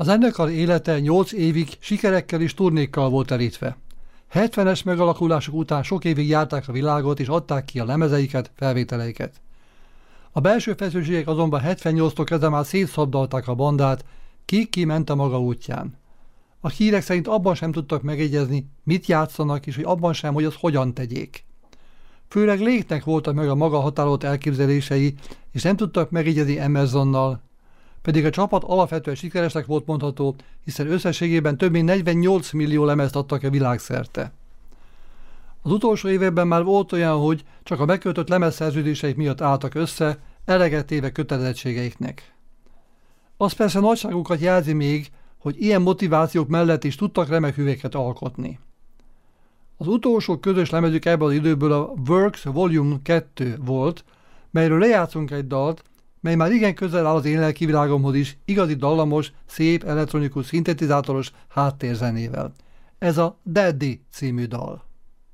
A zenekar élete 8 évig sikerekkel és turnékkal volt telítve. 70-es megalakulásuk után sok évig járták a világot és adták ki a lemezeiket, felvételeiket. A belső feszültségek azonban 78-tól kezdve már szétszabdalták a bandát, ki ment a maga útján. A hírek szerint abban sem tudtak megegyezni, mit játszanak, és hogy abban sem, hogy azt hogyan tegyék. Főleg Lake-nek voltak meg a maga határozott elképzelései, és nem tudtak megegyezni Emersonnal, pedig a csapat alapvetően sikeresnek volt mondható, hiszen összességében több mint 48 millió lemezt adtak világszerte. Az utolsó években már volt olyan, hogy csak a megkötött lemezszerződéseik miatt álltak össze, eleget téve kötelezettségeiknek. Az persze nagyságukat jelzi még, hogy ilyen motivációk mellett is tudtak remek hüveket alkotni. Az utolsó közös lemezük ebből az időből a Works Volume 2 volt, melyről lejátszunk egy dalt, mely már igen közel áll az én lelki világomhoz is, igazi dallamos, szép, elektronikus, szintetizátoros háttérzenével. Ez a Daddy című dal.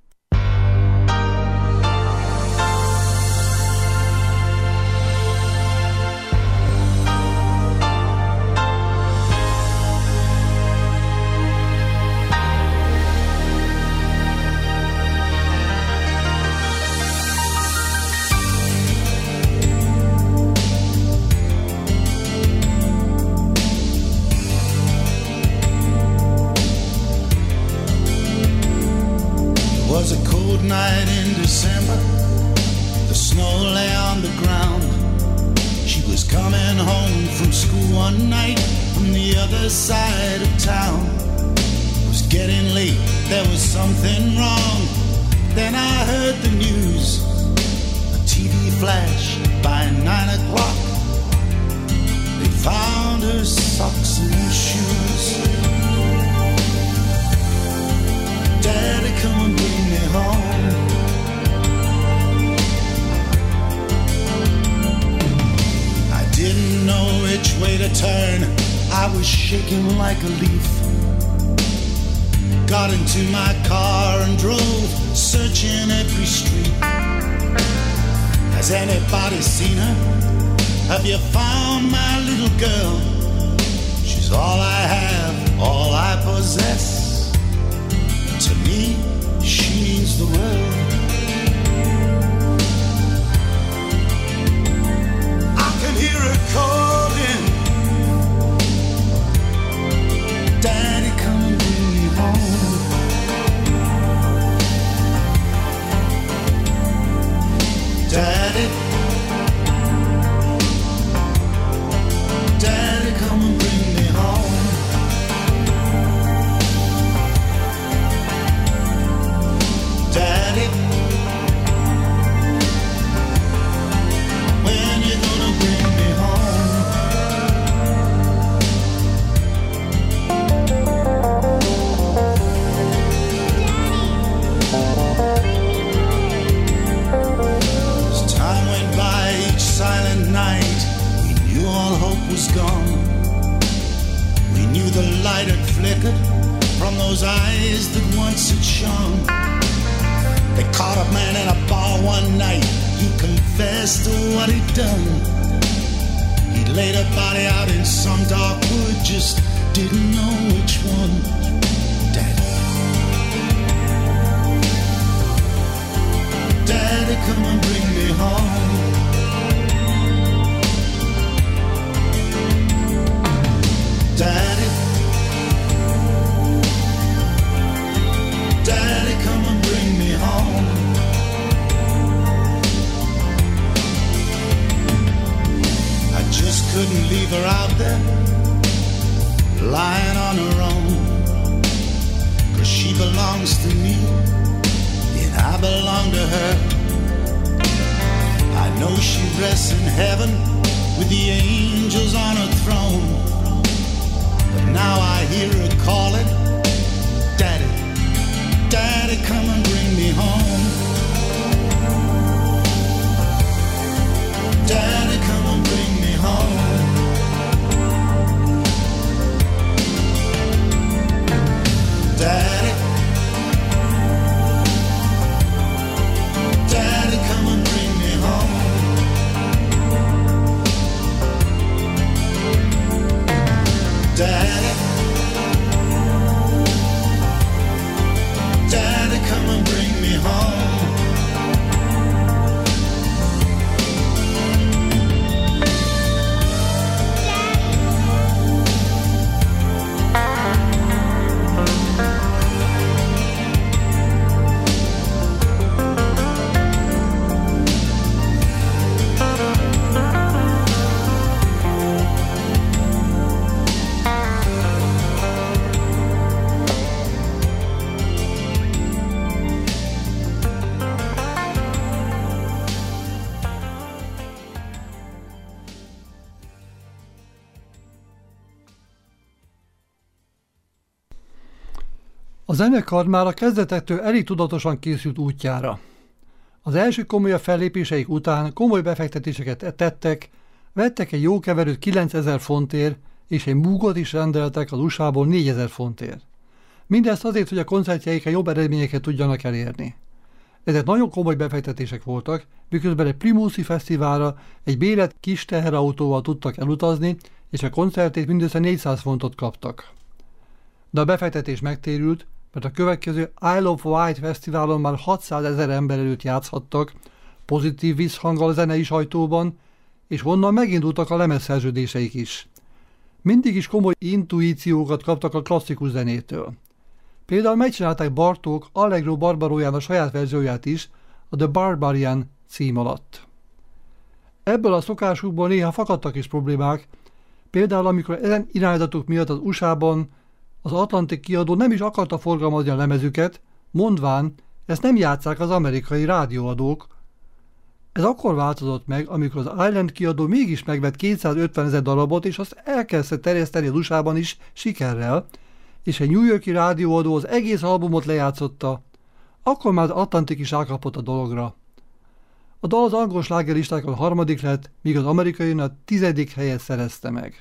Night in December, the snow lay on the ground. She was coming home from school one night from the other side of town. It was getting late, there was something wrong. Then I heard the news, a TV flash by 9 o'clock. They found her socks and shoes. Daddy, come and bring me home. I didn't know which way to turn. I was shaking like a leaf. Got into my car and drove, searching every street. Has anybody seen her? Have you found my little girl? She's all I have, all I possess. To me, she means the world. I can hear her calling, Daddy, come and bring me home. Daddy, Daddy, come and bring me home. Daddy, when you gonna bring me home? As time went by, each silent night, we knew all hope was gone. We knew the light had flickered from those eyes that once had shone. They caught a man in a bar one night. He confessed to what he'd done. He laid a body out in some dark wood, just didn't know which one. Daddy, Daddy, come and bring me home. Daddy, Daddy, come and bring me home. I just couldn't leave her out there, lying on her own. 'Cause she belongs to me, and I belong to her. I know she rests in heaven with the angels on her throne. But now I hear her calling, Daddy, Daddy, come and bring me home. Daddy, come and bring me home. Daddy, Daddy, come and bring me home. Daddy, zenekar már a kezdetektől elég tudatosan készült útjára. Az első komolyabb fellépéseik után komoly befektetéseket tettek, vettek egy jó keverőt 9000 fontért, és egy Moogot is rendeltek az USA-ból 4000 fontért. Mindezt azért, hogy a koncertjeikkel jobb eredményeket tudjanak elérni. Ezek nagyon komoly befektetések voltak, miközben egy Primuszi fesztiválra egy bérelt kis teherautóval tudtak elutazni, és a koncertét mindössze 400 fontot kaptak. De a befektetés megtérült, mert a következő Isle of Wight fesztiválon már 600 000 ember előtt játszhattak, pozitív visszhanggal a zenei sajtóban, és onnan megindultak a lemezszerződéseik is. Mindig is komoly intuíciókat kaptak a klasszikus zenétől. Például megcsinálták Bartók Allegro Barbarojának saját verzióját is, a The Barbarian cím alatt. Ebből a szokásukból néha fakadtak is problémák, például amikor ezen irányzatok miatt az USA-ban az Atlantic kiadó nem is akarta forgalmazni a lemezüket, mondván, ezt nem játsszák az amerikai rádióadók. Ez akkor változott meg, amikor az Island kiadó mégis megvett 250 000 darabot, és azt elkezdte terjeszteni az USA-ban is sikerrel, és egy New York-i rádióadó az egész albumot lejátszotta, akkor már az Atlantic is rákapott a dologra. A dal az angol slágerlistákon 3. lett, míg az amerikai a 10. helyet szerezte meg.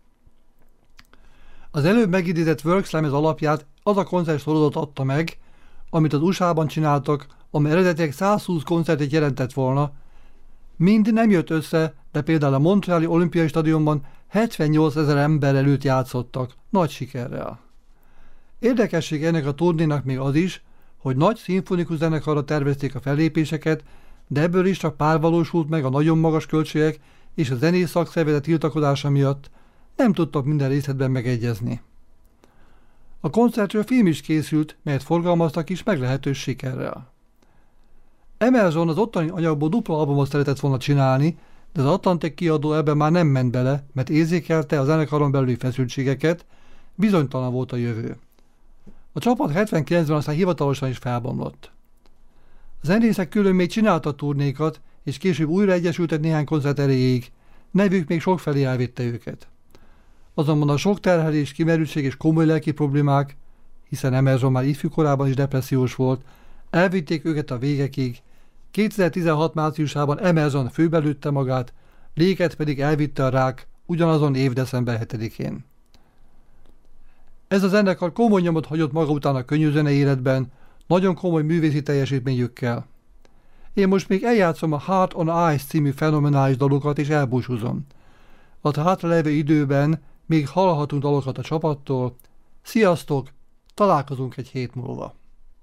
Az előbb megidézett Works lemez alapját az a koncertsorozat adta meg, amit az USA-ban csináltak, amely eredetileg 120 koncertet jelentett volna. Mind nem jött össze, de például a Montreali Olimpiai Stadionban 78 000 ember előtt játszottak, nagy sikerrel. Érdekesség ennek a turnénak még az is, hogy nagy szimfonikus zenekarra tervezték a fellépéseket, de ebből is csak pár valósult meg a nagyon magas költségek és a zenész szakszervezet tiltakozása miatt, nem tudtak minden részletben megegyezni. A koncertről film is készült, melyet forgalmaztak is meglehetős sikerrel. Emerson az ottani anyagból dupla albumot szeretett volna csinálni, de az Atlantic kiadó ebben már nem ment bele, mert érzékelte a zenekaron belüli feszültségeket, bizonytalan volt a jövő. A csapat 79-ben aztán hivatalosan is felbomlott. A zenészek külön még csinálta turnékat, és később újra egyesültek néhány koncert erejéig, nevük még sokfelé elvitte őket. Azonban a sok terhelés, kimerültség és komoly lelki problémák, hiszen Emerson már ifjú korában is depressziós volt, elvitték őket a végekig. 2016 márciusában Emerson főbelőtte magát, Léket pedig elvitte a rák ugyanazon év december 7-én. Ez a zenekar komoly nyomot hagyott maga után a könnyűzene életben, nagyon komoly művészi teljesítményükkel. Én most még eljátszom a Heart on Ice című fenomenális dalokat és elbúcsúzom. A hátralevő időben még hallhatunk dalokat a csapattól. Sziasztok, találkozunk egy hét múlva.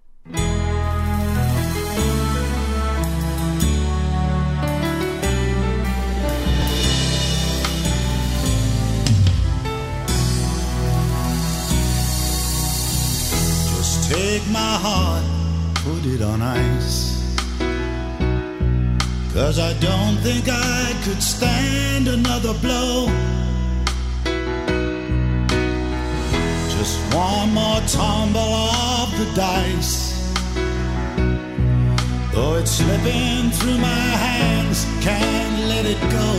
Just take my heart, put it on ice, 'cause I don't think I could stand another blow. Just one more tumble of the dice, though it's slipping through my hands, can't let it go.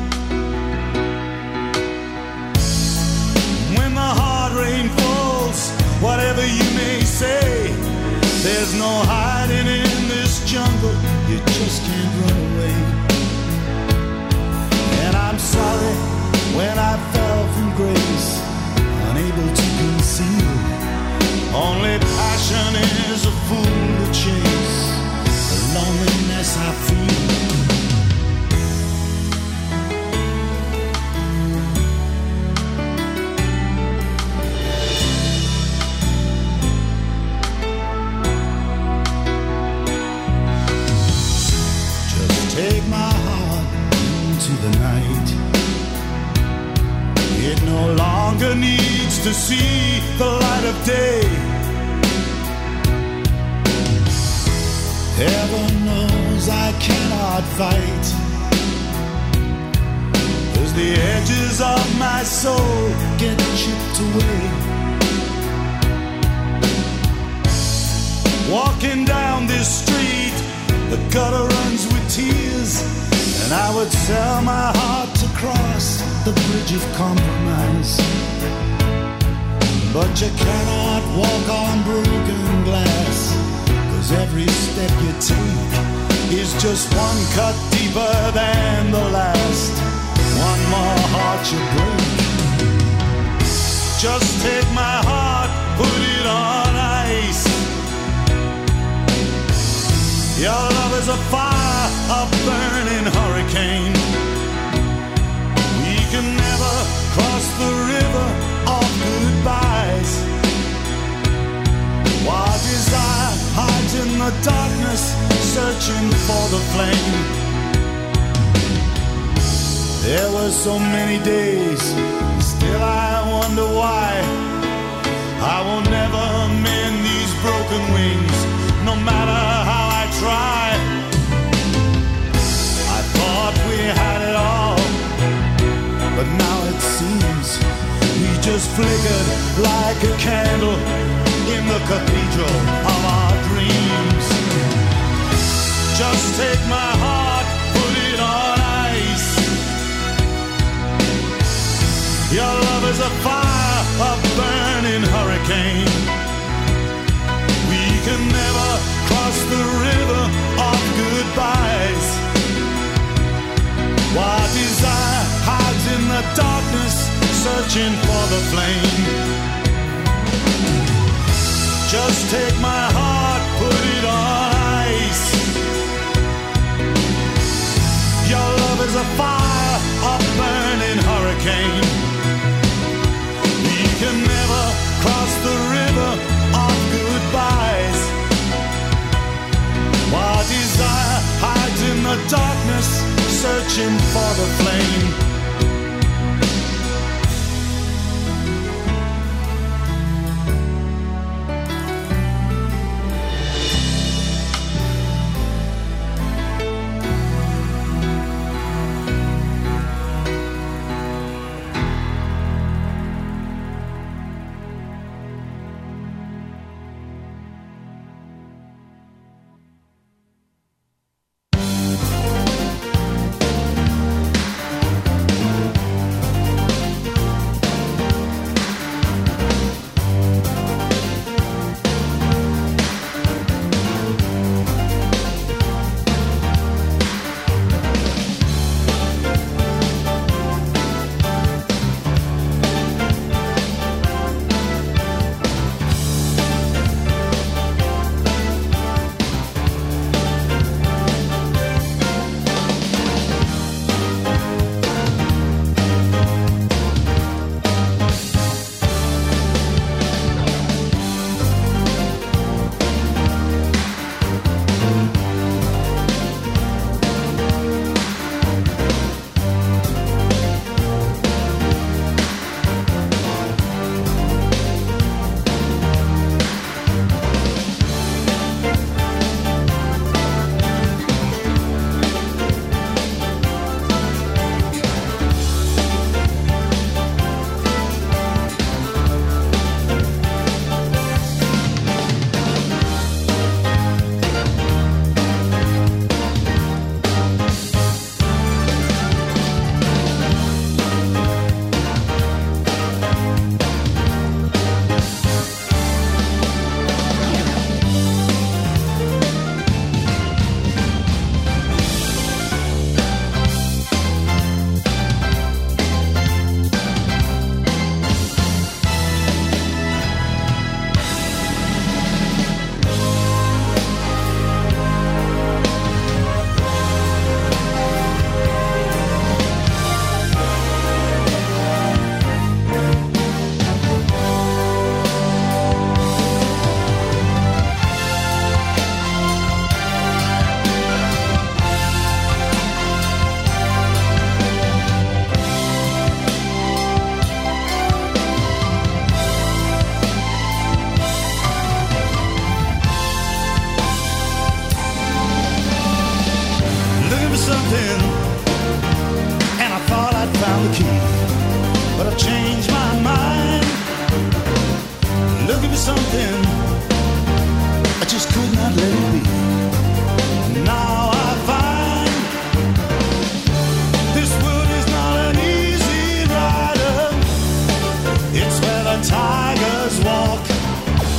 When the hard rain falls, whatever you may say, there's no hiding in this jungle, you just can't run away. And I'm sorry when I fell from grace, unable to conceal. Only passion is a fool to chase, the loneliness I feel. Take my heart into the night. It no longer needs to see the light of day. Heaven knows I cannot fight, 'cause the edges of my soul get chipped away. Walking down this street, the gutter runs with tears, and I would sell my heart to cross the bridge of compromise. But you cannot walk on broken glass, 'cause every step you take is just one cut deeper than the last. One more heart you break. Just take my heart, put it on ice. Your love is a fire, a burning hurricane. We can never cross the river of goodbyes. While desire hides in the darkness, searching for the flame. There were so many days, still I wonder why. I will never mend these broken wings, no matter how I try. I thought we had it all, but now it seems we just flickered like a candle in the cathedral of our dreams. Just take my heart, put it on ice. Your love is a fire, a burning hurricane. We can never cross the river of goodbyes. While desire hides in the darkness, searching for the flame. Just take my heart, put it on ice. Your love is a fire, a burning hurricane. We can never cross the river of goodbyes. While desire hides in the darkness, searching for the flame. something, I just could not let it be. Now I find this world is not an easy rider. It's where the tigers walk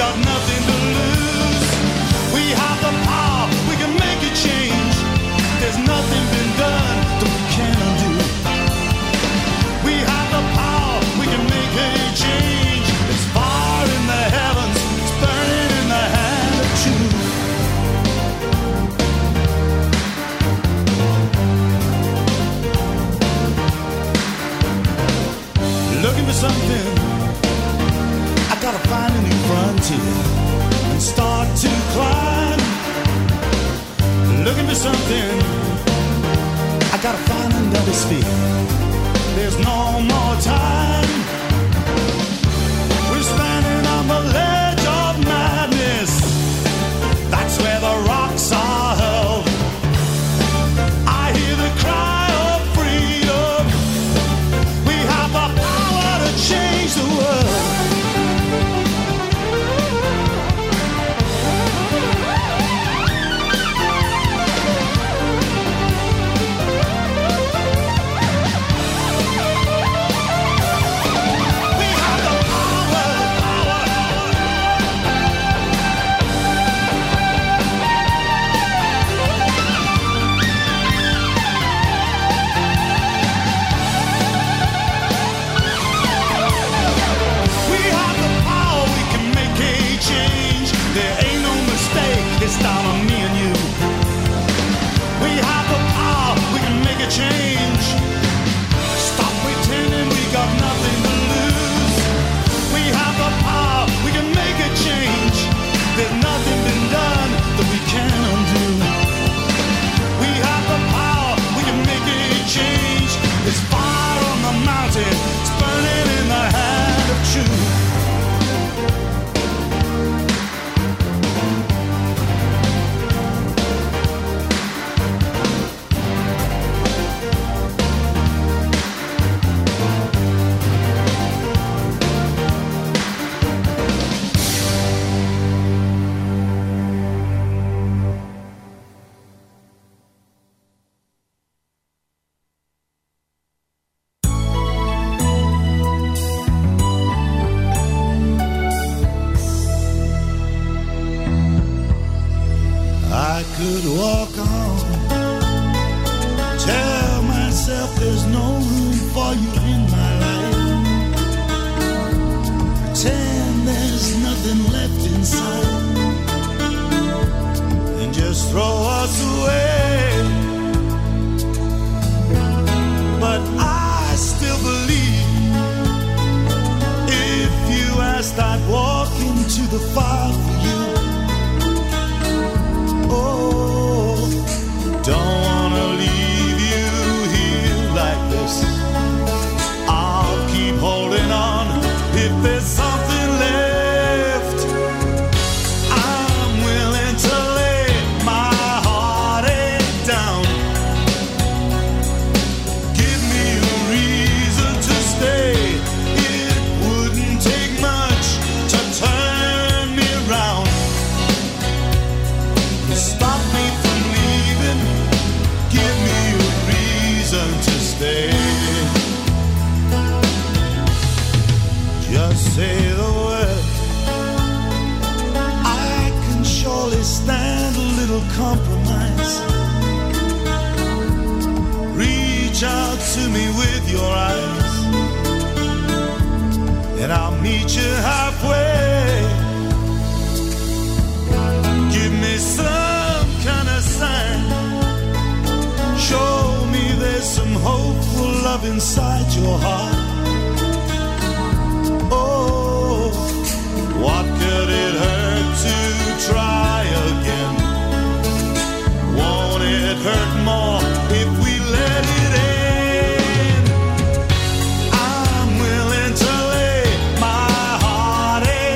got nothing to lose. We have the power, we can make a change. There's nothing been done that we can't undo. We have the power, we can make a change. It's fire in the heavens, it's burning in the hand of truth. Looking for something, I gotta find a new frontier and start to climb. Looking for something, I gotta find another sphere. There's no more time. We're standing on the ledge of madness. That's where the rocks are hurled. I hear the cry of freedom. We have the power to change the world. It's down on me and you. We have the power, we can make a change. Stop pretending we got nothing to lose. We have the power, we can make a change. There's nothing been done that we can't undo. We have the power, we can make a change. There's fire on the mountain, it's burning in the hand of truth. I could walk on, tell myself there's no room for you in my life, pretend there's nothing left inside, and just throw us away. But I still believe if you asked, I'd walk into the fire for you. Oh, don't wanna leave you here like this. I'll keep holding on if there's something left. I'm willing to lay my heartache down. Give me a reason to stay. It wouldn't take much to turn me around. Stop me from leaving. Give me a reason to stay. Just say the word. I can surely stand a little compromise. Reach out to me with your eyes, and I'll meet you halfway. Give me some kind of sign. Show me there's some hopeful love inside your heart. Oh, what could it hurt to try again? Won't it hurt more if we let it end? I'm willing to lay my heart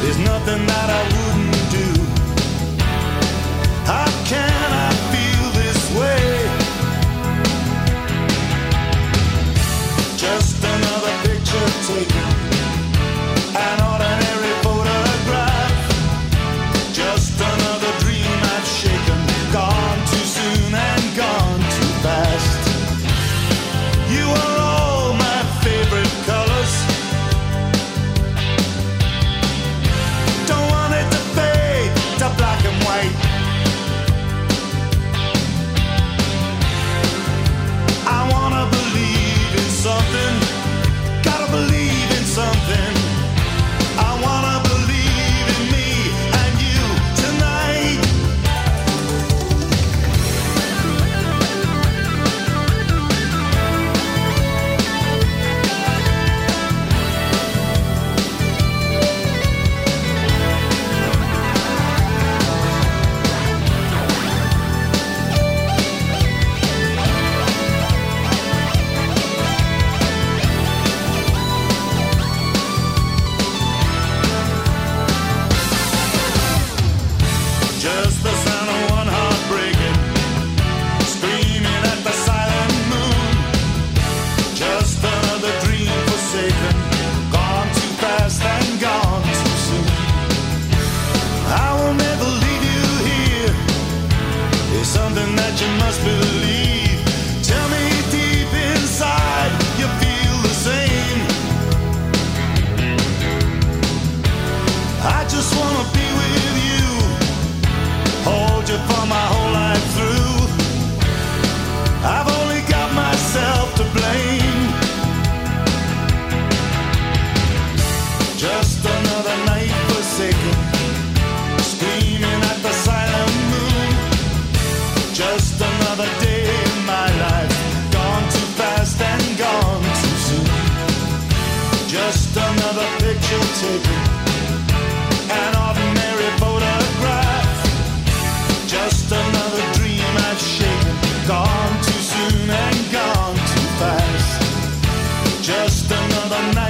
There's nothing that I wouldn't do. How can I feel this way? Just another picture taken, an ordinary photograph. Just another dream I've shaken, gone too soon and gone too fast. You are all my favorite colors. Don't want it to fade to black and white. I wanna believe in something, gotta believe in something. I wanna believe in me and you tonight. Just the sound of one heart breaking, screaming at the silent moon. Just another dream forsaken, gone too fast and gone too soon. I will never leave you here. There's something that you must believe. Tell me deep inside you feel the same. I just wanna be with you, hold you for my whole life through. I've only got myself to blame. Just another night forsaken, screaming at the silent moon. Just another day in my life, gone too fast and gone too soon. Just another picture taken,